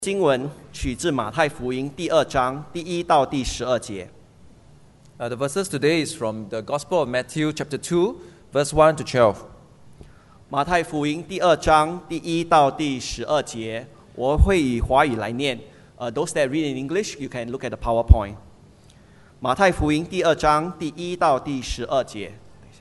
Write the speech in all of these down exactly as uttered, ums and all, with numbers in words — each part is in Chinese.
经文取自马太福音第二章第一到第十二节。 Uh, the verses today is from the Gospel of Matthew, chapter two, verse one to twelve. 马太福音第二章第一到第十二节，我会以华语来念。Uh, those that read in English, you can look at the PowerPoint. 马太福音第二章第一到第十二节。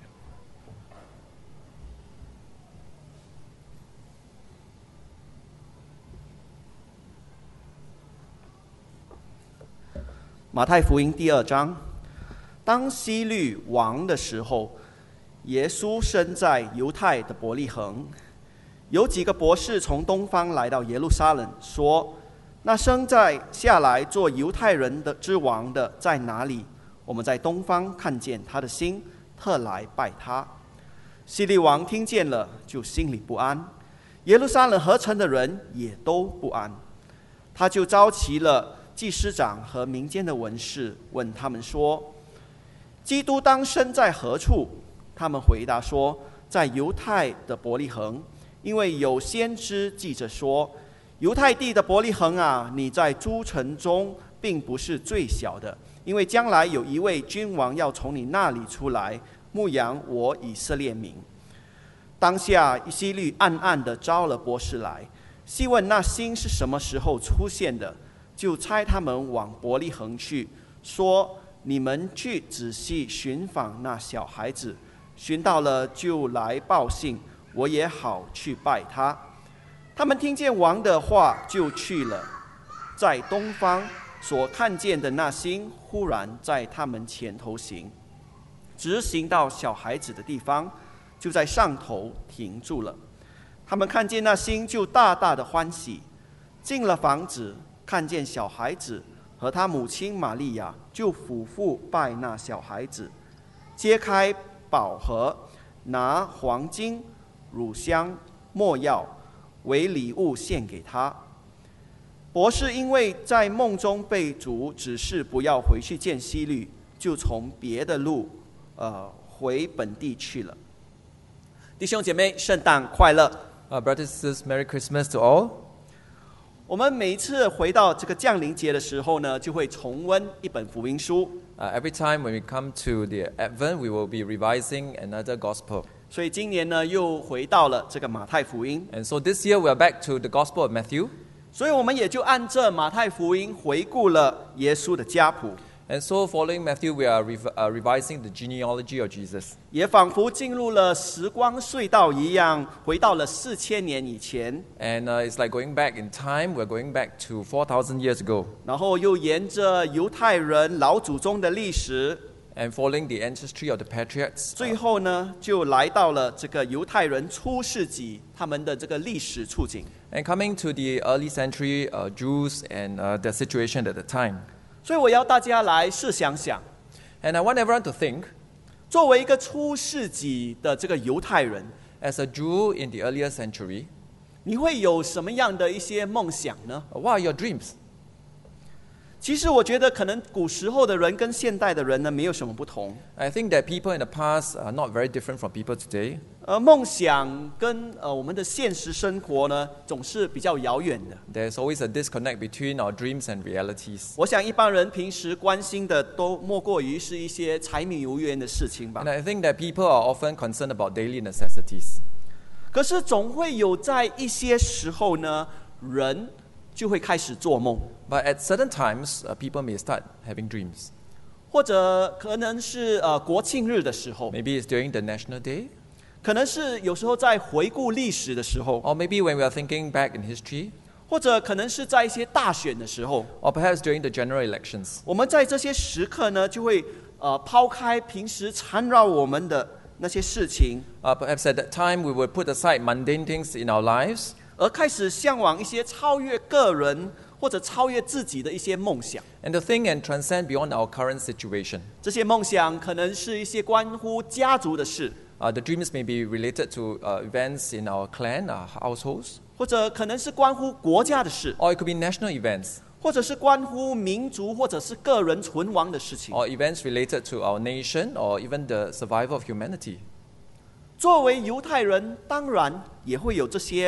马太福音第二章，当希律亡的时候，耶稣生在犹太的伯利恒。有几个博士从东方来到耶路撒冷，说：“那生在下来做犹太人的之王的在哪里？我们在东方看见他的心，特来拜他。”希律王听见了，就心里不安，耶路撒冷合城的人也都不安。他就召集了祭司长和民间的文士，问他们说：“基督当生在何处？”他们回答说：“在犹太的伯利恒，因为有先知记着说，犹太地的伯利恒啊，你在诸城中并不是最小的，因为将来有一位君王要从你那里出来，牧养我以色列民。”当下希律暗暗地招了博士来，细问那星是什么时候出现的，就差他们往伯利恒去，说：“你们去仔细寻访那小孩子，寻到了就来报信，我也好去拜他。”他们听见王的话，就去了。在东方所看见的那星，忽然在他们前头行，直行到小孩子的地方，就在上头停住了。他们看见那星，就大大的欢喜。进了房子，看见小孩子和他母亲玛利亚，就俯伏拜那小孩子，揭开宝盒，拿黄金、乳香、没药为礼物献给他。博士因为在梦中被主指示不要回去见希律，就从别的路呃回本地去了。弟兄姐妹，圣诞快乐！ Uh, brothers and sisters, Merry Christmas to all. 我们每一次回到这个降临节的时候呢，就会重温一本福音书。 Uh, every time when we come to the Advent, we will be revising another Gospel. 所以今年呢，又回到了这个马太福音。 And so this year we are back to the Gospel of Matthew. 所以我们也就按这马太福音回顾了耶稣的家谱。 And so following Matthew, we are rev- uh, revising the genealogy of Jesus. 也仿佛进入了时光隧道一样，回到了四千年以前。 And uh, it's like going back in time. We're going back to four thousand years ago. 然后又沿着犹太人老祖宗的历史， And following the ancestry of the patriarchs. 最后呢，就来到了这个犹太人初世纪他们的这个历史处境。 And coming to the early century uh, Jews and uh, their situation at the time. 所以我要大家来试想想， And I want everyone to think, 作为一个初世纪的这个犹太人， as a Jew in the earlier century, 你会有什么样的一些梦想呢？ what are your dreams? 其实我觉得可能古时候的人跟现代的人呢没有什么不同。 I think that people in the past are not very different from people today. 呃，梦想跟呃我们的现实生活呢总是比较遥远的。 There's always a disconnect between our dreams and realities. 我想一般人平时关心的都莫过于是一些柴米油盐的事情吧 And。I think that people are often concerned about daily necessities. 可是总会有在一些时候呢，人就会开始做梦， But at certain times, uh, people may start having dreams. 或者可能是呃国庆日的时候， Maybe it's during the National Day, 可能是有时候在回顾历史的时候， or maybe when we are thinking back in history, 或者可能是在一些大选的时候， or perhaps during the general elections. 我们在这些时刻呢，就会呃抛开平时缠绕我们的那些事情， Uh, perhaps at that time, we would put aside mundane things in our lives, 而开始向往一些超越个人或者超越自己的一些梦想。 and to think and transcend beyond our current situation. 这些梦想可能是一些关乎家族的事， Uh, the dreams may be related to uh, events in our clan, our households, 或者可能是关乎国家的事， or it could be national events, 或者是关乎民族或者是个人存亡的事情。 or events related to our nation, or even the survival of humanity. 作为犹太人，当然也会有这些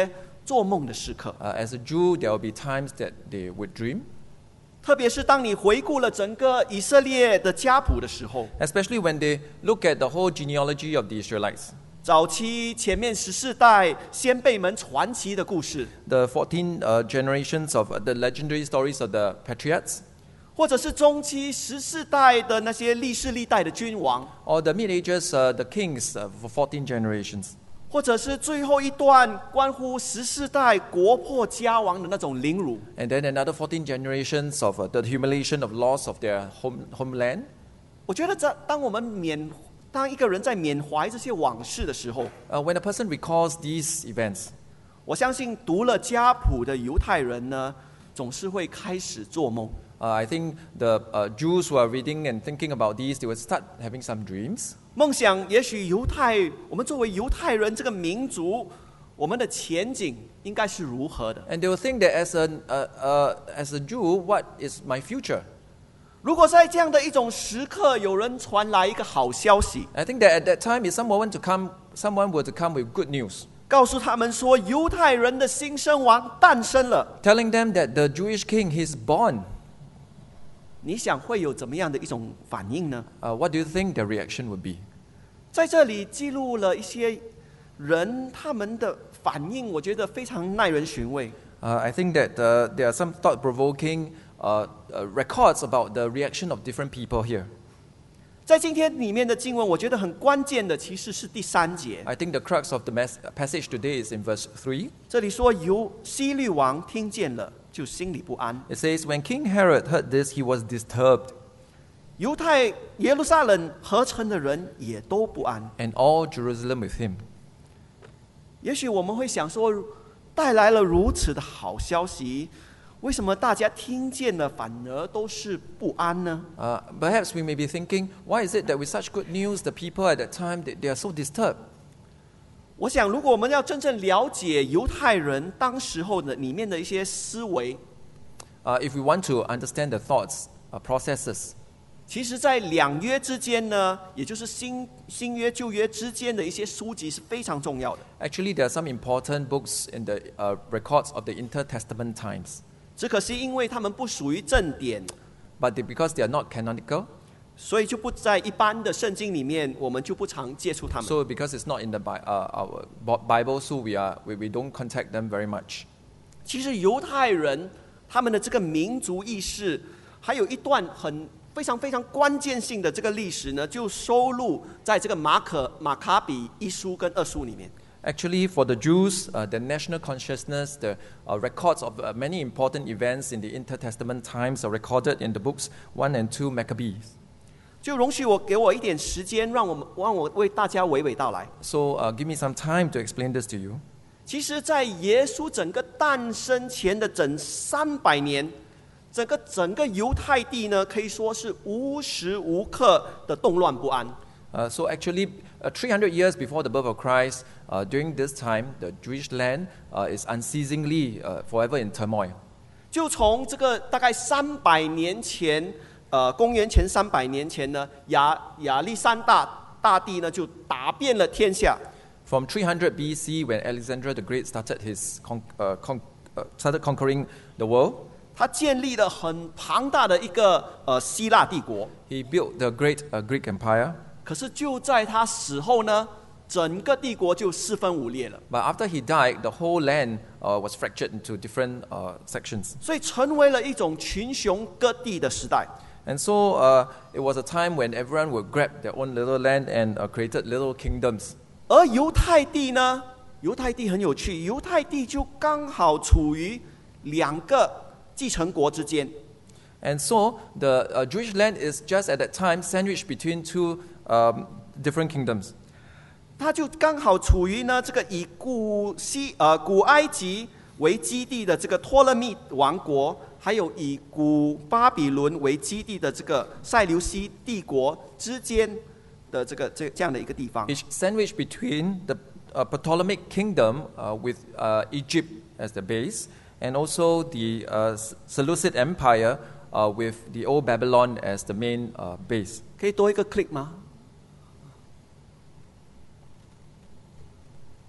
做梦的时刻。 Uh, as a Jew, there will be times that they would dream, 特别是当你回顾了整个以色列的家谱的时候， especially when they look at the whole genealogy of the Israelites. 早期前面十四代先辈们传奇的故事， The fourteen uh, generations of uh, the legendary stories of the patriarchs, 或者是中期十四代的那些历世历代的君王， or the Mid Ages, uh, the kings uh, for fourteen generations, 或者是最后一段关乎十四代国破家亡的那种凌辱。 and then another fourteen generations of uh, the humiliation of loss of their home, homeland. 我觉得在当我们缅当一个人在缅怀这些往事的时候， Uh, when a person recalls these events, 我相信读了家谱的犹太人呢，总是会开始做梦。 uh, I think the uh, Jews who are reading and thinking about these, they would start having some dreams. 梦想也许犹太，我们作为犹太人这个民族，我们的前景应该是如何的？ And they will think that as a, uh, uh, as a Jew, what is my future? 如果在这样的一种时刻，有人传来一个好消息， I think that at that time, if someone to come, someone were to come with good news, 告诉他们说犹太人的新生王诞生了， telling them that the Jewish king is born, 你想会有怎么样的一种反应呢？ uh, what do you think the reaction would be? 在这里记录了一些人他们的反应，我觉得非常耐人寻味。 Uh, I think that uh, there are some thought-provoking uh, uh, records about the reaction of different people here. 在今天里面的经文，我觉得很关键的其实是第三节， I think the crux of the mass- passage today is in verse three. 这里说由希律王听见了，就心里不安。 It says, When King Herod heard this, he was disturbed, 犹太耶路撒冷合成的人也都不安。 and all Jerusalem with him. 也许我们会想说，带来了如此的好消息，为什么大家听见了反而都是不安呢？ Uh, perhaps we may be thinking, why is it that with such good news, the people at that time, they, they are so disturbed? 我想，如果我们要真正了解犹太人当时候的里面的一些思维， Uh, if we want to understand the thoughts, uh, processes, 其实，在两约之间呢，也就是新新约旧约之间的一些书籍是非常重要的。 actually there are some important books in the uh, records of the intertestament times. 只可惜，因为他们不属于正典， But they, because they are not canonical, 所以就不在一般的圣经里面，我们就不常接触他们。 so because it's not in the Bi- uh, our Bo- Bible, so we, are, we, we don't contact them very much. 其实犹太人他们的这个民族意识，还有一段很非常非常关键性的这个历史呢，就收录在这个马可马卡比一书跟二书里面。 Actually, for the Jews, uh, the national consciousness, the uh, records of uh, many important events in the intertestament times are recorded in the books one and two Maccabees. 就容许我给我一点时间，让我们让我为大家娓娓道来。 So uh, give me some time to explain this to you. 其实，在耶稣整个诞生前的整三百年，整个整个犹太地呢，可以说是无时无刻的动乱不安。 Uh, so actually, uh, three hundred years before the birth of Christ, uh, during this time, the Jewish land uh, is unceasingly, uh, forever in turmoil. 就从这个大概三百年前，呃，公元前三百年前呢，亚亚历山大大帝呢就打遍了天下。 From three hundred B C, when Alexander the Great started his con- uh, con- uh, started conquering the world, 他建立了很庞大的一个呃希腊帝国。 he built the great uh, Greek Empire. 可是就在他死后呢，整个帝国就四分五裂了。 But after he died, the whole land uh, was fractured into different uh, sections. 所以成为了一种群雄割地的时代。 And so uh, it was a time when everyone would grab their own little land and uh, created little kingdoms. 而犹太地呢，犹太地很有趣，犹太地就刚好处于两个继承国之间。 And so the uh, Jewish land is just at that time sandwiched between two um, different kingdoms. 它就刚好处于呢这个以古西呃古埃及为基地的这个托勒密王国，还有以古巴比伦为基地的这个塞琉西帝国之间的这个这这样的一个地方。 It's sandwiched between the uh, Ptolemaic kingdom uh, with uh, Egypt as the base, and also the uh, Seleucid Empire uh, with the old Babylon as the main uh, base. 可以多一个 click 吗？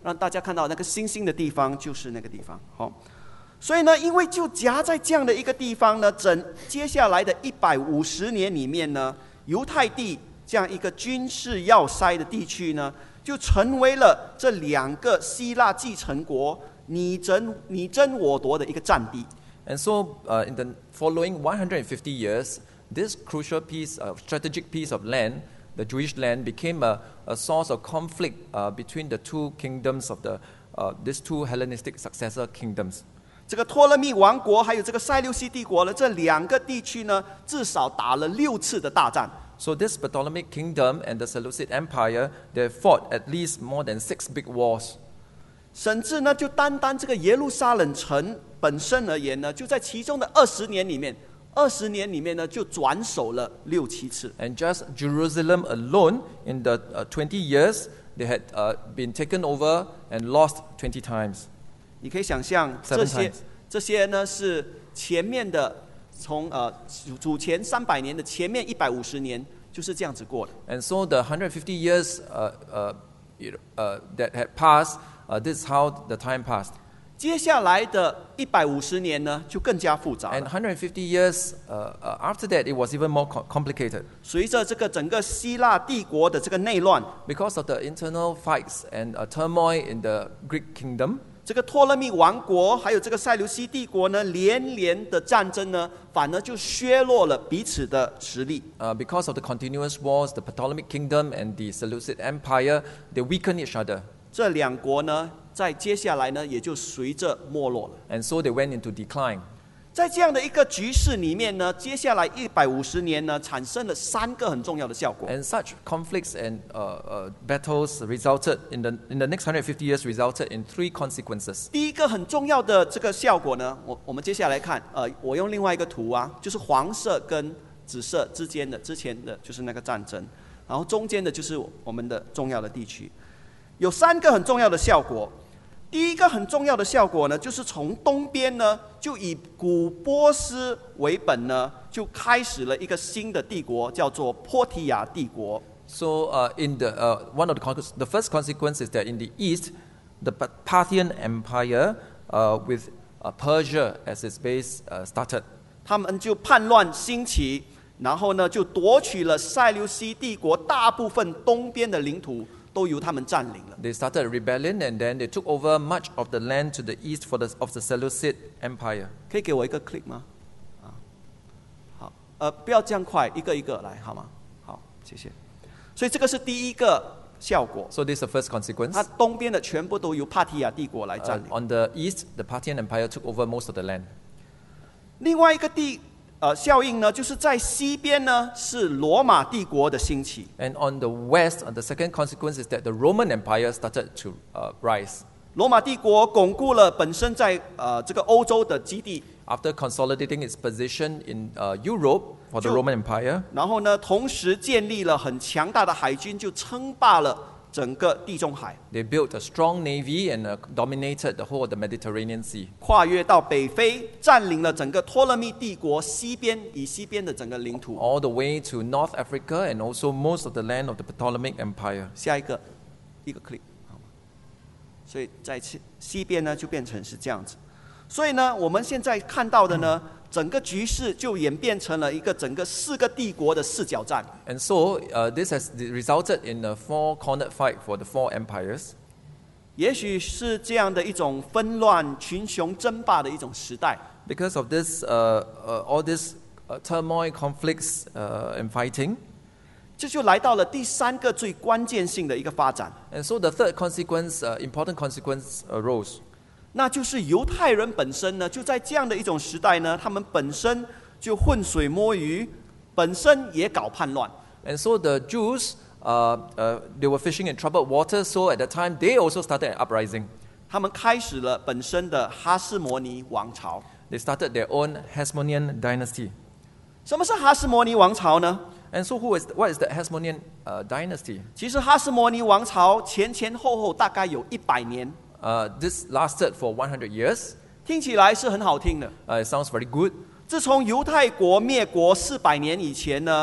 让大家看到那个星星的地方就是那个地方。好，所以呢，因为就夹在这样的一个地方呢，整接下来的一百五十年里面呢，犹太地这样一个军事要塞的地区呢，就成为了这两个希腊继承国你争你争我夺的一个战地。 And so, uh, in the following one hundred fifty years, this crucial piece, uh, strategic piece of land, the Jewish land, became a, a source of conflict uh, between the two kingdoms of the uh, these two Hellenistic successor kingdoms. 这个托勒密王国还有这个塞琉西帝国呢，这两个地区呢，至少打了六次的大战。 So this Ptolemaic kingdom and the Seleucid Empire, they fought at least more than six big wars. 甚至呢，就单单这个耶路撒冷城本身而言呢，就在其中的二十年里面，二十年里面呢，就转手了六七次。 And just Jerusalem alone, in the uh, twenty years, they had uh, been taken over and lost twenty times. 你可以想象这些这些呢是前面的从呃主前三百年的前面一百五十年就是这样子过的。 And so the one hundred fifty years uh, uh, uh, that had passed, uh, this is how the time passed. 接下来的一百五十年呢，就更加复杂 And 了。 one hundred fifty years uh, uh, after that, it was even more co- complicated 随着这个整个希腊帝国的这个内乱， because of the internal fights and uh, turmoil in the Greek kingdom. 这个托勒密王国还有这个塞琉西帝国呢，连连的战争呢，反而就削弱了彼此的实力。 Uh, because of the continuous wars, the Ptolemaic kingdom and the Seleucid Empire, they weakened each other. 这两国呢，在接下来呢，也就随着没落了。 And so they went into decline. 在这样的一个局势里面呢，接下来一百五十年呢，产生了三个很重要的效果。 And such conflicts and uh, uh, battles resulted in the in the next one hundred fifty years resulted in three consequences. 第一个很重要的这个效果呢，我我们接下来看，呃，我用另外一个图啊，就是黄色跟紫色之间的之前的就是那个战争，然后中间的就是我们的重要的地区，有三个很重要的效果。第一个很重要的效果呢，就是从东边呢，就以古波斯为本呢，就开始了一个新的帝国，叫做波提亚帝国。 So uh, in the uh, one of the con- the first consequence is that in the east, the Parthian Empire uh, with uh, Persia as its base uh, started. 他们就叛乱兴起，然后呢，就夺取了塞琉西帝国大部分东边的领土，都由他们占领了。 They started a rebellion and then they took over much of the land to the east for the, of the Seleucid Empire. 可以给我一个 click 吗？啊，好，呃，不要这样快，一个一个来，好吗？好，谢谢。所以这个是第一个效果。 So this is the first consequence. 它东边的全部都由帕提亚帝国来 Uh, 占领。 on the east, the Parthian Empire took over most of the land. 另外一个地呃效应呢，就是在西边呢是罗马帝国的兴起。 And on the west, uh, the second consequence is that the Roman Empire started to uh, rise. 罗马帝国巩固了本身在呃这个欧洲的基地， After consolidating its position in uh, Europe for the 就- Roman Empire, 然后呢，同时建立了很强大的海军，就称霸了整个地中海， they built a strong navy and uh, dominated the whole of the Mediterranean Sea. 跨越到北非，占领了整个托勒密帝国西边以西边的整个领土。 All the way to North Africa and also most of the land of the Ptolemaic Empire. 下一个，一个 click， 好吗？所以在西西边呢，就变成是这样子。所以呢，我们现在看到的呢，整个局势就演变成了一个整个四个帝国的四角战。 And so uh, this has resulted in a four-cornered fight for the four empires. 也许是这样的一种纷乱、群雄争霸的一种时代。 Because of this, uh, uh, all this uh, turmoil, conflicts, uh, and fighting. 这就来到了第三个最关键性的一个发展， And so the third consequence, uh, important consequence arose. 那就是犹太人本身呢，就在这样的一种时代呢，他们本身就浑水摸鱼，本身也搞叛乱。 And so the Jews, uh, uh, they were fishing in troubled waters, so at that time they also started an uprising. 他们开始了本身的哈斯摩尼王朝。 They started their own Hasmonean dynasty. 什么是哈斯摩尼王朝呢？ And so who is, what is the Hasmonean uh, dynasty? 其实哈斯摩尼王朝前前后后大概有一百年， Uh, this lasted for one hundred years. 听起来是很好听的。 Uh, it sounds very good. 自从犹太国灭国四百年以前呢，可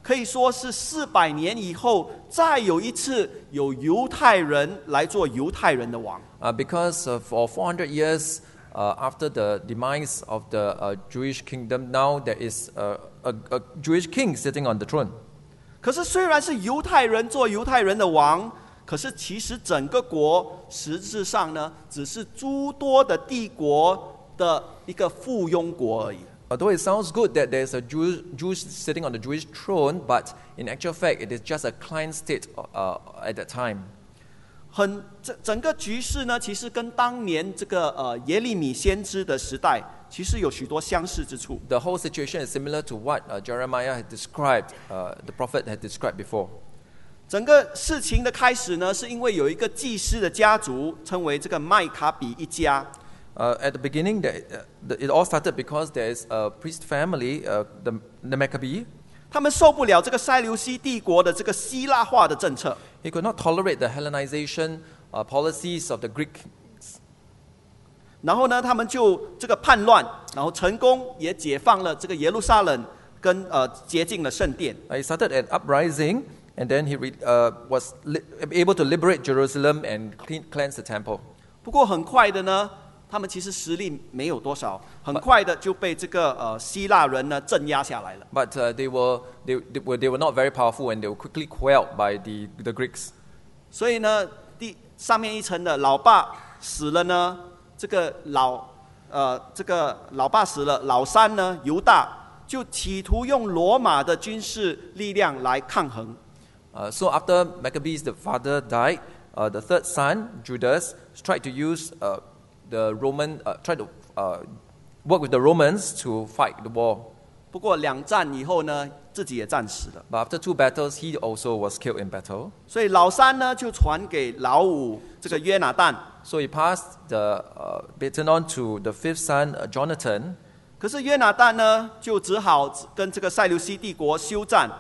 可以说是四百年以后再有一次有犹太人来做犹太人的王。 Uh, because uh, for four hundred years uh, after the demise of the uh, Jewish kingdom, now there is uh, a, a Jewish king sitting on the throne. 可是虽然是犹太人做犹太人的王，可是其实整个国实质上呢，只是诸多的帝国的一个附庸国而已。 Although it sounds good that there's a Jew, Jew sitting on the Jewish throne, but in actual fact, it is just a client state uh, at that time. 很整整个局势呢，其实跟当年这个呃耶利米先知的时代，其实有许多相似之处。 The whole situation is similar to what uh, Jeremiah had described, uh, the prophet had described before. 整个事情的开始呢，是因为有一个祭司的家族，称为这个麦卡比一家。 Uh, at the beginning, the, uh, the, it all started because there is a priest family, uh, the, the Maccabee. 他们受不了这个塞琉西帝国的这个希腊化的政策， He could not tolerate the Hellenization uh, policies of the Greek. 然后呢，他们就这个叛乱，然后成功也解放了这个耶路撒冷，跟呃洁净了圣殿。 Uh, he started an uprising, and then he re, uh, was li- able to liberate Jerusalem and clean, cleanse the temple. 不过很快的呢，他们其实实力没有多少，很快的就被这个呃希腊人呢镇压下来了。 But uh, they, were, they, they, were, they were not very powerful, and they were quickly quelled by the, the Greeks. 所以呢，第上面一层的老爸死了呢，这个老呃这个老爸死了，老三呢犹大就企图用罗马的军事力量来抗衡。 Uh, so after Maccabees, the father died, uh, the third son, Judas, tried to use uh, the Roman, uh, tried to uh, work with the Romans to fight the war. 不过两战以后呢，自己也战死了。 But after two battles, he also was killed in battle. 所以老三呢就传给老五这个约拿但。 So he passed the uh, baton on to the fifth son, uh, Jonathan. 可是约拿但呢就只好跟这个塞琉西帝国休战。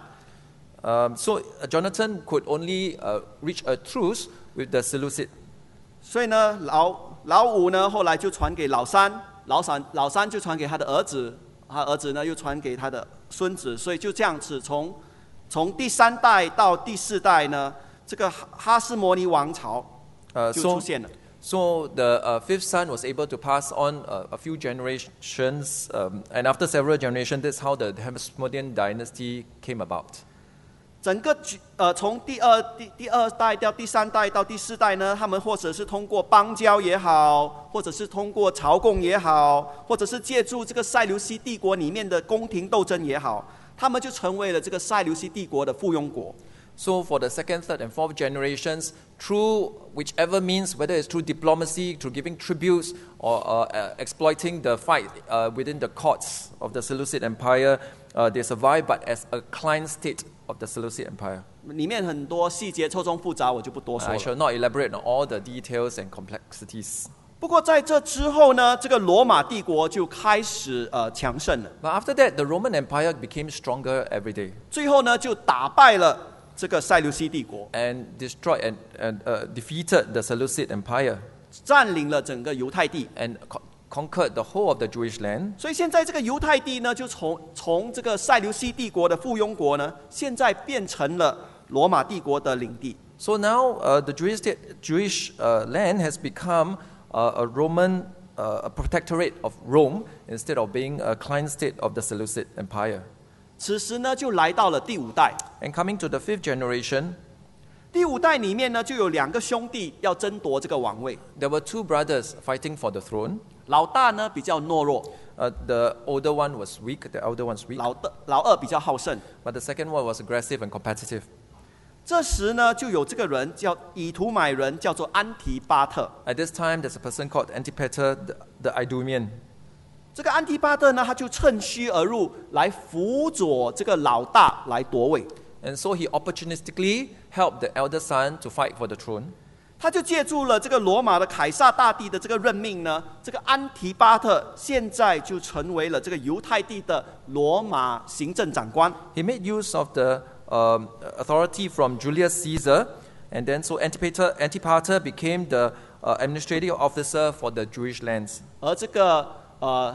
Um, so uh, Jonathan could only uh, reach a truce with the Seleucid. 所以呢，老老五呢后来就传给老三，老三老三就传给他的儿子，他儿子呢又传给他的孙子，所以就这样子从从第三代到第四代呢，这个哈哈斯摩尼王朝 Uh, 就 so, 出现了。 so the uh, fifth son was able to pass on uh, a few generations, um, and after several generations, that's how the Hasmonean dynasty came about. 整个局呃，从第二第第二代到第三代到第四代呢，他们或者是通过邦交也好，或者是通过朝贡也好，或者是借助这个塞琉西帝国里面的宫廷斗争也好，他们就成为了这个塞琉西帝国的附庸国。 So for the second, third, and fourth generations, through whichever means, whether it's through diplomacy, through giving tributes, or uh, uh, exploiting the fight uh, within the courts of the Seleucid Empire, uh, they survived, but as a client state of the Seleucid Empire. 里面很多细节错综复杂，我就不多说 I 了。 shall not elaborate on all the details and complexities. 不过在这之后呢，这个罗马帝国就开始呃强盛了， But after that, the Roman Empire became stronger every day 最后呢就打败了这个塞琉西帝国， and destroyed and, and uh, defeated the Seleucid Empire 占领了整个犹太地。 and co- conquered the whole of the Jewish land. 所以现在这个犹太地呢，就从从这个塞琉西帝国的附庸国呢，现在变成了罗马帝国的领地。 So now uh, the Jewish, state, Jewish uh, land has become uh, a Roman uh, a protectorate of Rome instead of being a client state of the Seleucid Empire. 此时呢，就来到了第五代。 And coming to the fifth generation, 第五代里面呢，就有两个兄弟要争夺这个王位。 there were two brothers fighting for the throne. 老大呢比较懦弱， Uh, the older one was weak, the elder one was weak, 老的老二比较好胜。 but the second one was aggressive and competitive. 这时呢，就有这个人叫以图买人，叫做安提巴特。 At this time, there's a person called Antipater the, the Idumean. 这个安提巴特呢，他就趁虚而入，来辅佐这个老大来夺位。 And so he opportunistically helped the elder son to fight for the throne. 他就借助了这个罗马的凯撒大帝的这个任命呢，这个安提巴特现在就成为了这个犹太地的罗马行政长官。 He made use of the um, authority from Julius Caesar, and then so Antipater, Antipater became the uh, administrative officer for the Jewish lands. 而这个呃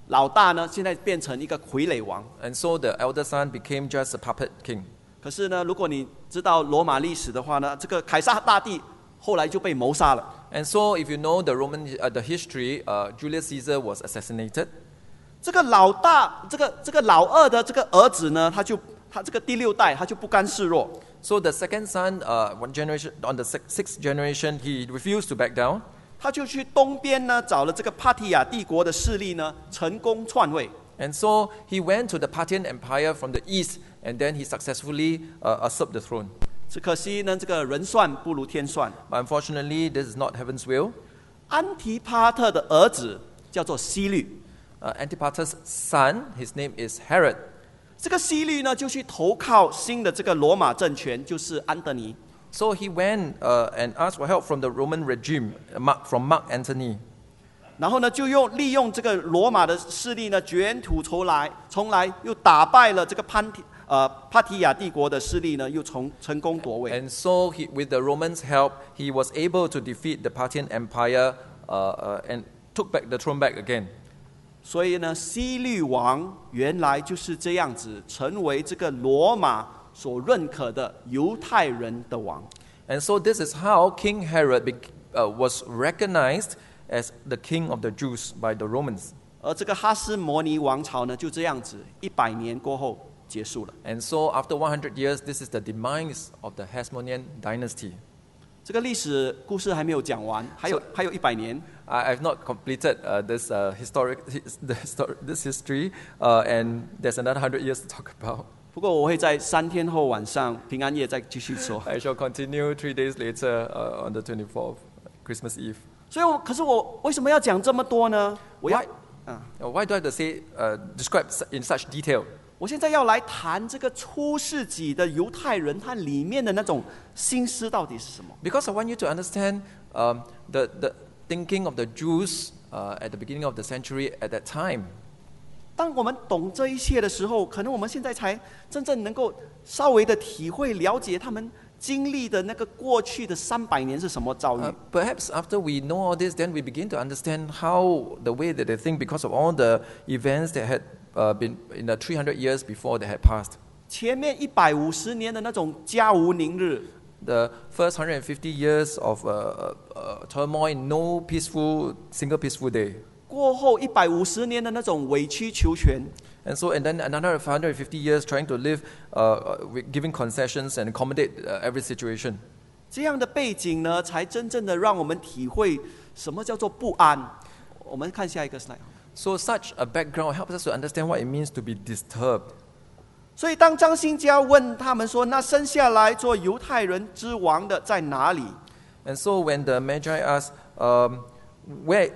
老大呢，现在变成一个傀儡王。 And so the elder son became just a puppet king. 可是呢，如果你知道罗马历史的话呢，这个凯撒大帝后来就被谋杀了。 And so if you know the Roman uh, the history, uh, Julius Caesar was assassinated. 这个老大，这个这个老二的这个儿子呢，他就他这个第六代他就不甘示弱， So the second son, uh, one generation on the six- sixth generation, he refused to back down. 他就去东边呢找了这个帕提亚帝国的势力呢，成功篡位。 And so he went to the Parthian Empire from the east, and then he successfully uh, usurped the throne. 只可惜呢，这个人算不如天算。 But unfortunately, this is not heaven's will. 安提帕特的儿子叫做希律， Uh, Antipater's son, his name is Herod. 这个希律呢就去投靠新的这个罗马政权，就是安德尼。 So he went uh, and asked for help from the Roman regime, uh, Mark, from Mark Antony. 然后呢，就用利用这个罗马的势力呢，卷土重来，重来又打败了这个潘提呃帕提亚帝国的势力呢，又从成功夺位。 And so, he, with the Romans' help, he was able to defeat the Parthian Empire uh, uh, and took back the throne back again. 所以呢，希律王原来就是这样子，成为这个罗马所认可的犹太人的王。 And so, this is how King Herod be, uh, was recognized as the king of the Jews by the Romans. 而这个哈斯摩尼王朝呢，就这样子一百年过后结束了。 And so, after one hundred years, this is the demise of the Hasmonean dynasty. 这个历史故事还没有讲完，还有还有一百年。 I have not completed uh, this uh, historic his, the histor- this history, uh, and there's another hundred years to talk about. 不过我会在三天后晚上平安夜再继续说。 I shall continue three days later uh, on the twenty-fourth, Christmas Eve. 所以我，可是我为什么要讲这么多呢？我要 Why?， 啊， Uh, Why do I have to say uh, describe su- in such detail? 我现在要来谈这个初世纪的犹太人，他里面的那种心思到底是什么？ Because I want you to understand um, the the thinking of the Jews uh, at the beginning of the century at that time. 当我们懂这一切的时候，可能我们现在才真正能够稍微的体会、了解他们经历的那个过去的三百年是什么遭遇。 Uh, perhaps after we know all this, then we begin to understand how the way that they think because of all the events that had uh, been in the three hundred years before that had passed. 前面一百五十年的那种家无宁日， The first one hundred fifty years of uh, uh, turmoil, no peaceful, single peaceful day. 过后一百五十年的那种委曲求全， And so, and then another one hundred fifty years trying to live, uh, uh, with giving concessions and accommodate uh, every situation. 这样的背景呢，才真正的让我们体会什么叫做不安。我们看下一个 slide。 So such a background helps us to understand what it means to be disturbed. 所以当张新家问他们说：“那生下来做犹太人之王的在哪里？” And so when the Magi asked, um, where,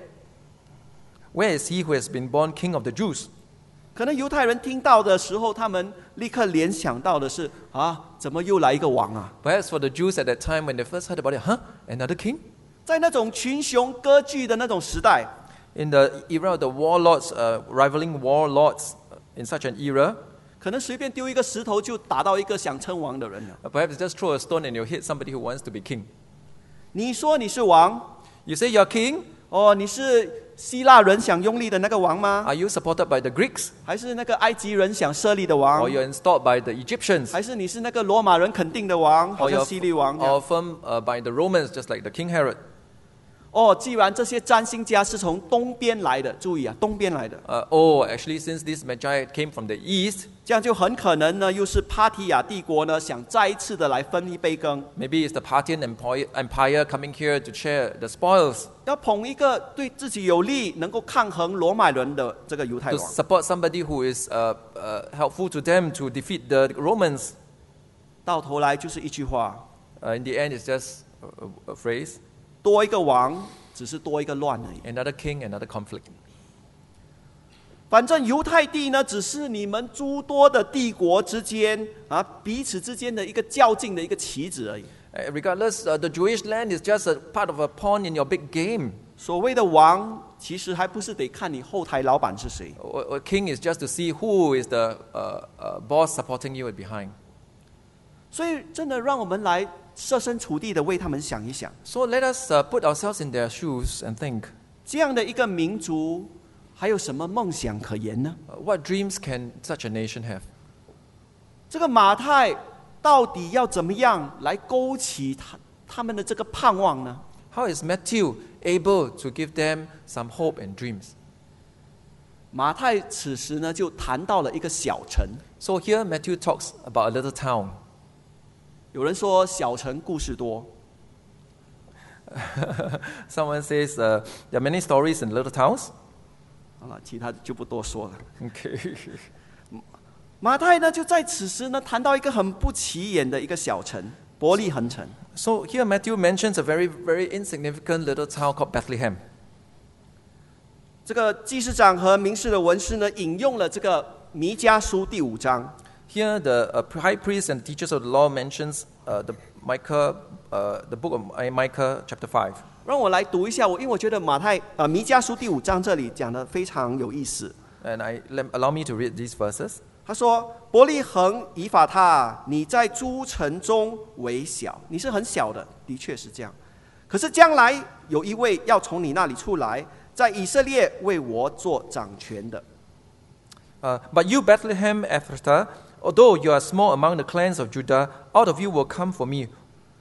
where is he who has been born king of the Jews? 可能犹太人听到的时候，他们立刻联想到的是：啊，怎么又来一个王啊？ Perhaps for the Jews at that time, when they first heard about it, huh? Another king? 在那种群雄割据的那种时代， In the era of the warlords, uh, rivaling warlords, uh, in such an era, 可能随便丢一个石头就打到一个想称王的人了。 uh, perhaps just throw a stone and you'll hit somebody who wants to be king. 你说你是王， You say you're king? 哦，你是希腊人想拥立的那个王吗？ Are you supported by the Greeks? 还是那个埃及人想设立的王 Or？you're installed by the Egyptians? 还是你是那个罗马人肯定的王，好 Or 像 you're 希律王这样？ or affirmed uh, by the Romans, just like the King Herod? 哦，既然这些占星家是从东边来的，注意啊，东边来的， Uh, oh, actually, since these Magi came from the east, 这样就很可能呢，又是帕提亚帝国呢想再一次的来分一杯羹， maybe it's the Parthian Empire, empire coming here to share the spoils, 要捧一个对自己有利、能够抗衡罗马人的这个犹太 to 王。 support somebody who is uh, uh, helpful to them to defeat the Romans. 到头来就是一句话： Uh, in the end, it's just a, a phrase: 多一个王，只是多一个乱而已。 another king, another conflict. 反正犹太地呢，只是你们诸多的帝国之间啊彼此之间的一个较劲的一个棋子而已。 Uh, regardless, uh, the Jewish land is just a part of a pawn in your big game. 所谓的王，其实还不是得看你后台老板是谁。 A, a king is just to see who is the uh, uh, boss supporting you behind. 所以，真的让我们来设身处地的为他们想一想， So let us uh, put ourselves in their shoes and think. 这样的一个民族， 还有什么梦想可言呢？ Uh, what dreams can such a nation have? 这个马太到底要怎么样来勾起他他们的这个盼望呢？ How is Matthew able to give them some hope and dreams? 马太此时呢就谈到了一个小城， So here Matthew talks about a little town. 有人说小城故事多， Someone says uh, there are many stories in little towns. 好了，其他就不多说了。 Okay. 马太呢就在此时呢谈到一个很不起眼的一个小城伯利恒城。 So here Matthew mentions a very, very insignificant little town called Bethlehem. 这个祭司长和民事的文士呢引用了这个弥迦书第五章。 Here the uh, high priests and teachers of the law mentions uh, the Micah, uh, the book of Micah chapter five. 让我来读一下，我因为我觉得马太呃弥迦书第五章这里讲的非常有意思。 And I, let, allow me to read these verses. 他说：“伯利恒以法他，你在诸城中为小，你是很小的，的确是这样。可是将来有一位要从你那里出来，在以色列为我做掌权的。 Uh, but you, Bethlehem Ephrathah, although you are small among the clans of Judah, out of you will come for me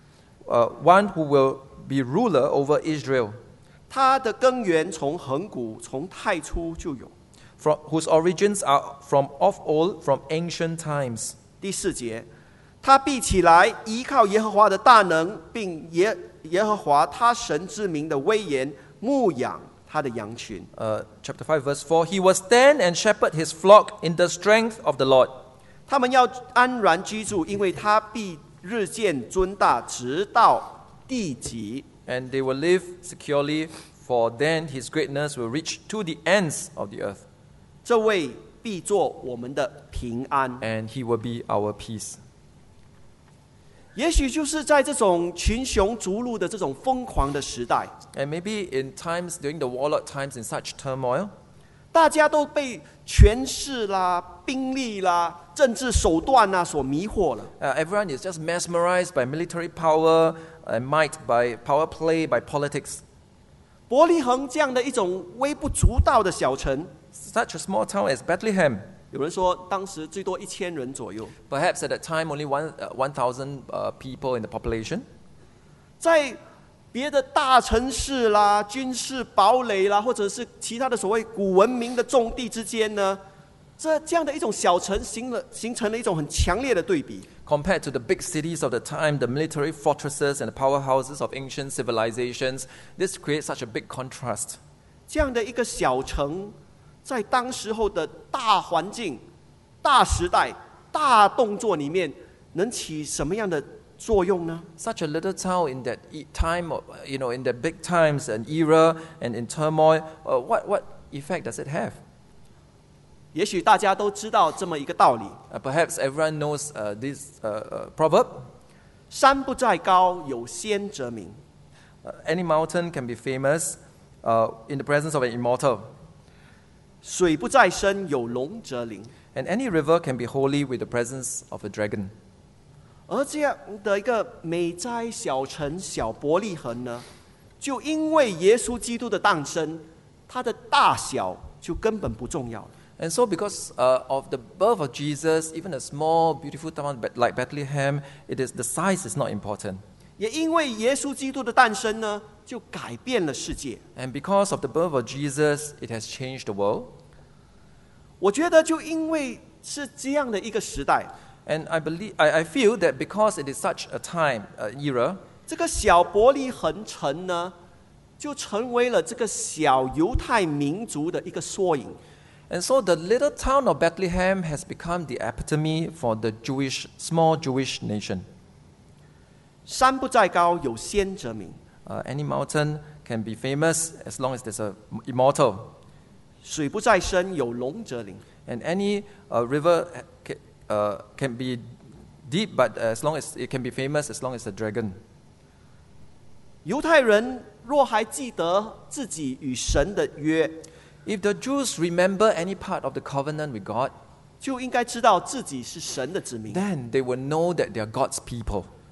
uh, one who will be ruler over Israel, 他的根源从恒古，从太初就有。” from, whose origins are from of old, from ancient times. 第四节，他必起来，依靠耶和华的大能，并耶耶和华他神之名的威严，牧养他的羊群。 Uh, chapter five, verse four. He will stand and shepherd his flock in the strength of the Lord. 他们要安然居住，因为他必日渐尊大，直到地极。 And they will live securely, for then his greatness will reach to the ends of the earth. 这位必做我们的平安。 And he will be our peace. 也许就是在这种群雄逐鹿的这种疯狂的时代， And maybe in times, during the warlord times, in such turmoil, 大家都被权势啦、兵力啦、政治手段啊所迷惑了。 uh, everyone is just mesmerized by military power and might, by power play, by politics. 伯利恒这样的一种微不足道的小城， Such a small town as Bethlehem. 有人说当时最多一千人左右， Perhaps at that time only one uh, one thousand uh, people in the population. 在别的大城市啦、军事堡垒啦，或者是其他的所谓古文明的重地之间呢，这这样的一种小城形了形成了一种很强烈的对比。 Compared to the big cities of the time, the military fortresses and the powerhouses of ancient civilizations, this creates such a big contrast. 这样的一个小城，在当时候的大环境、大时代、大动作里面，能起什么样的作用呢？ Such a little town in that e- time, of, you know, in the big times and era and in turmoil, uh, what, what effect does it have? 也许大家都知道这么一个道理： Uh, perhaps everyone knows uh, this uh, uh, proverb. 山不在高，有仙则名。 Uh, any mountain can be famous uh, in the presence of an immortal. 水不在深，有龙则灵。 And any river can be holy with the presence of a dragon. 而这样的一个美哉小城小伯利恒呢，就因为耶稣基督的诞生，它的大小就根本不重要了。 And so because uh, of the birth of Jesus, even a small, beautiful town like Bethlehem, it is, the size is not important. 也因为耶稣基督的诞生呢，就改变了世界。 And because of the birth of Jesus, it has changed the world. 我觉得就因为是这样的一个时代， And I believe, I, I feel that because it is such a time, uh, era, 这个小伯利恒城呢，就成为了这个小犹太民族的一个缩影。 and so the little town of Bethlehem has become the epitome for the Jewish, small Jewish nation. 山不在高，有仙则名。 Uh, any mountain can be famous as long as there's a immortal. 水不在深，有龙则灵。 And any uh, river ca- uh, can be deep, but as long as it can be famous, as long as a dragon. 犹太人若还记得自己与神的约， If the Jews remember any part of the covenant with God, 就应该知道自己是神的子民。 then they will know that they are God's people.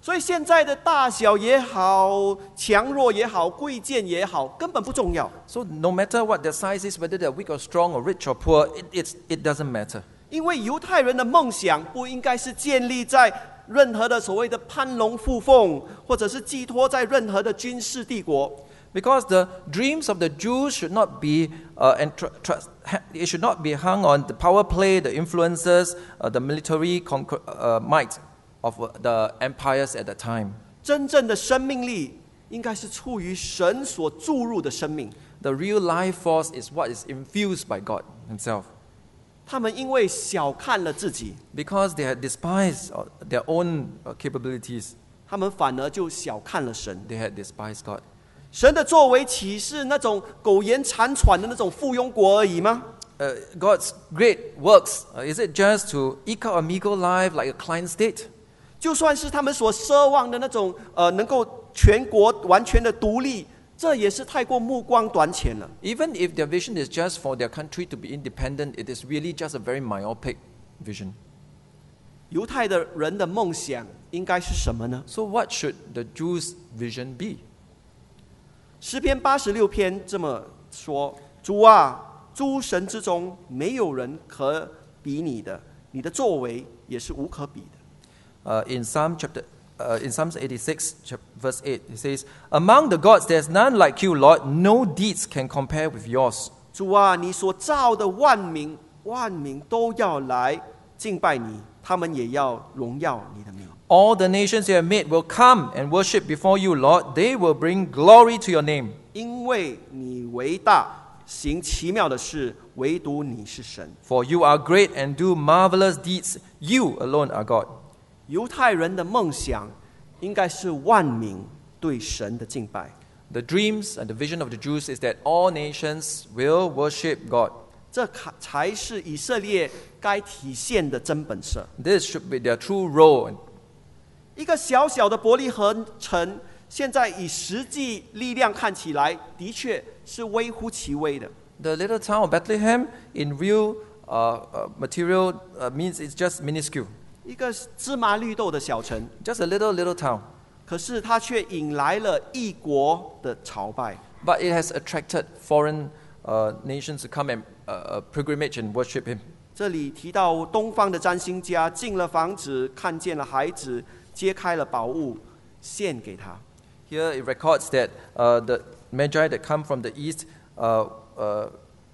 所以现在的大小也好，强弱也好，贵贱也好，根本不重要。 So no matter what their size is, whether they're weak or strong or rich or poor, it, it's, it doesn't matter. 因为犹太人的梦想不应该是建立在任何的所谓的攀龙附凤，或者是寄托在任何的军事帝国。 Because the dreams of the Jews should not be, uh, and tr- tr- ha- it should not be hung on the power play, the influences, uh, the military conquer- uh, might of the empires at that time. 真正的生命力应该是出于神所注入的生命。 The real life force is what is infused by God Himself. 他们因为小看了自己， Because they had despised uh, their own uh, capabilities, 他们反而就小看了神。 they had despised God. 神的作为岂是那种苟延残喘的那种附庸国而已吗？ Uh, God's great works, uh, is it just to eke out a meager life like a client state? 就算是他们所奢望的那种呃，能够全国完全的独立，这也是太过目光短浅了。 Even if their vision is just for their country to be independent, it is really just a very myopic vision. 犹太的人的梦想应该是什么呢？ So what should the Jews' vision be? 诗篇八十六篇这么说：主啊，诸神之中没有人可比你的，你的作为也是无可比的。 Uh, in Psalm chapter, uh, in Psalms eighty-six, chap- verse eight, it says, "Among the gods, there's none like you, Lord. No deeds can compare with yours." 主啊，你所造的万民，万民都要来敬拜你，他们也要荣耀你的名。 All the nations you have made will come and worship before you, Lord. They will bring glory to your name. 因为你为大，行奇妙的事，唯独你是神。 For you are great and do marvelous deeds. You alone are God. 犹太人的梦想应该是万民对神的敬拜。 The dreams and the vision of the Jews is that all nations will worship God. 这才是以色列该体现的真本色。 This should be their true role. 一个小小的伯利恒城，现在以实际力量看起来，的确是微乎其微的。 The little town of Bethlehem, in real uh, uh, material, uh, means it's just minuscule. 一个芝麻绿豆的小城， Just a little, little town. 可是它却引来了异国的朝拜。 But it has attracted foreign uh, nations to come and uh, pilgrimage and worship Him. 这里提到东方的占星家进了房子，看见了孩子，揭开了宝物，献给他。 Here it records that uh, the Magi that come from the east uh, uh,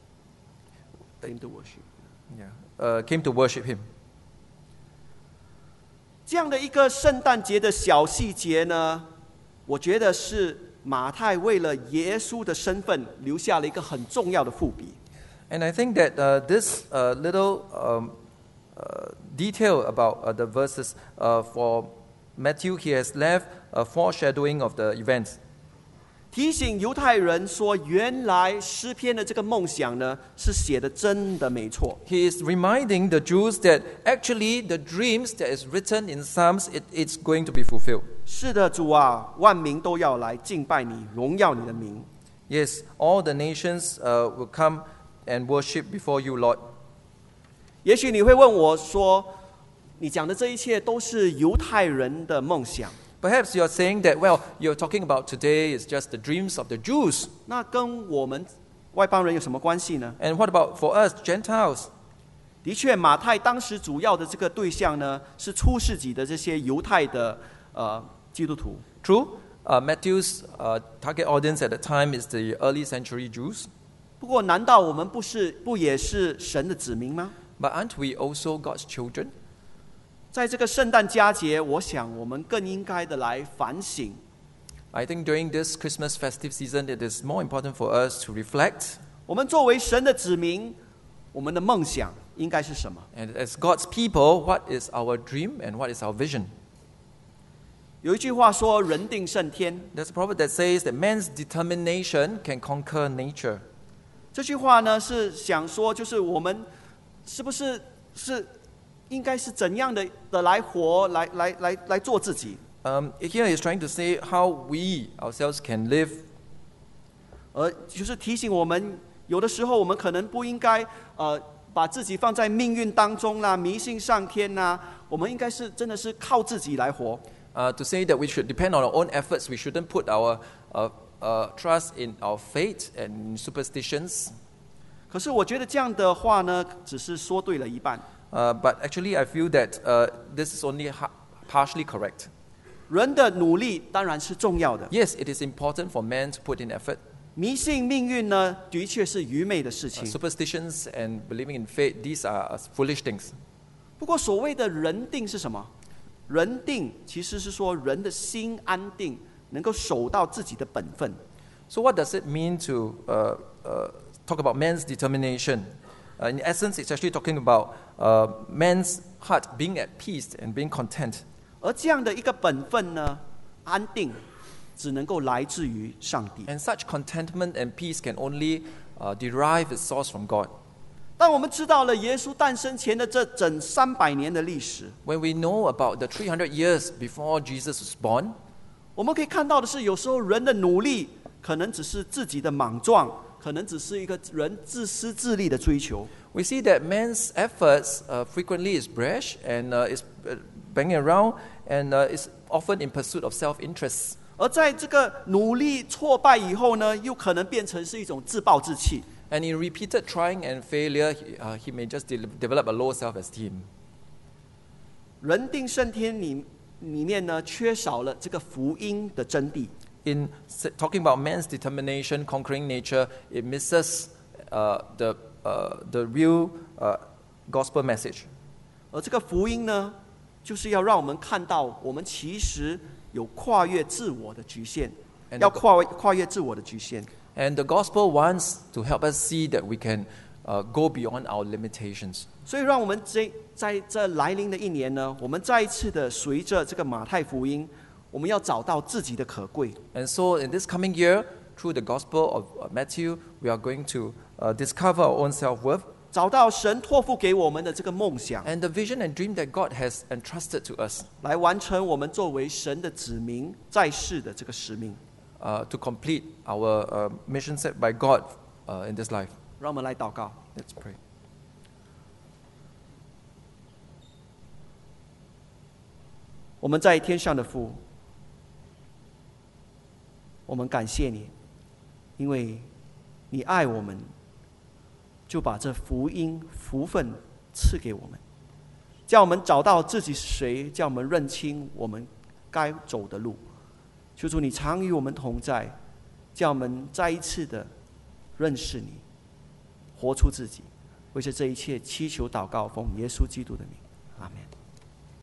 Came to worship. yeah, uh, came to worship Him. 这样的一个圣诞节的小细节呢，我觉得是马太为了耶稣的身份留下了一个很重要的伏笔。 And I think that uh, this uh, little um, uh, detail about uh, the verses uh, for Matthew, he has left a foreshadowing of the events. 提醒犹太人说，原来诗篇的这个梦想呢，是写的真的没错。 He is reminding the Jews that actually the dreams that is written in Psalms, it, it's going to be fulfilled. 是的，主啊，万民都要来敬拜你，荣耀你的名。 Yes, all the nations uh, will come and worship before you, Lord. 也许你会问我说，你讲的这一切都是犹太人的梦想， Perhaps you're saying that, well, you're talking about today is just the dreams of the Jews. 那跟我们外邦人有什么关系呢？ And what about for us, Gentiles? 的确，马太当时主要的这个对象呢，是出世纪的这些犹太的呃基督徒。 True, uh, Matthew's uh, target audience at the time is the early century Jews. 不过，难道我们不是不也是神的子民吗？ But aren't we also God's children? 在这个圣诞佳节，我想我们更应该的来反省。 I think during this Christmas festive season, it is more important for us to reflect. 我们作为神的子民，我们的梦想应该是什么？ And as God's people, what is our dream and what is our vision? 有一句话说：“人定胜天。” There's a proverb that says that man's determination can conquer nature. 这句话呢是想说，就是我们是不是是应该是怎样的的来活，来来来来做自己。 Um, here he's trying to say how we ourselves can live. 而就是提醒我们，有的时候我们可能不应该呃把自己放在命运当中啦，迷信上天啦，我们应该是真的是靠自己来活。 uh, to say that we should depend on our own efforts. We shouldn't put our uh, uh, trust in our faith and superstitions. 可是我觉得这样的话呢，只是说对了一半。 Uh, but actually, I feel that uh, this is only ha- partially correct. 人的努力当然是重要的， Yes, it is important for man to put in effort. 迷信命运呢，的确是愚昧的事 Uh, 情。 superstitions and believing in fate, these are uh, foolish things. 不过所谓的人定是什么？人定其实是说人的心安定，能够守到自己的本分。 So what does it mean to uh, uh, talk about man's determination? Uh, in essence, it's actually talking about uh, man's heart being at peace and being content. 而这样的一个本分呢，安定，只能够来自于上帝。 And such contentment and peace can only uh, derive its source from God. 当我们知道了耶稣诞生前的这整三百年的历史， When we know about the three hundred years before Jesus was born, 我们可以看到的是，有时候人的努力可能只是自己的莽撞，可能只是一个人自私自利的追求。 we see that man's efforts uh, frequently is brash and uh, is uh, banging around and uh, is often in pursuit of self-interest. 而在这个努力挫败以后呢，又可能变成是一种自暴自弃。 And in repeated trying and failure, he, uh, he may just de- develop a low self-esteem. 人定胜天里里面呢，缺少了这个福音的真谛。 In s- talking about man's determination, conquering nature, it misses uh, the, uh, the real uh, gospel message. 而这个福音呢，就是要让我们看到，我们其实有跨越自我的局限， And 要 the- 跨越跨越自我的局限。 And the gospel wants to help us see that we can uh, go beyond our limitations. 所以，让我们这在这来临的一年呢，我们再一次的随着这个马太福音，我们要找到自己的可贵。 And so, in this coming year, through the gospel of uh, Matthew, we are going to uh, discover our own self-worth 找到神托付给我们的这个梦想， and the vision and dream that God has entrusted to us 来完成我们作为神的子民在世的这个使命。 uh, to complete our uh, mission set by God uh, in this life. 让我们来祷告。 Let's pray. 我们在天上的父，我们感谢你，因为你爱我们，就把这福音福分赐给我们，叫我们找到自己是谁，叫我们认清我们该走的路。求主你常与我们同在，叫我们再一次的认识你，活出自己。为着这一切祈求祷告，奉耶稣基督的名，阿们。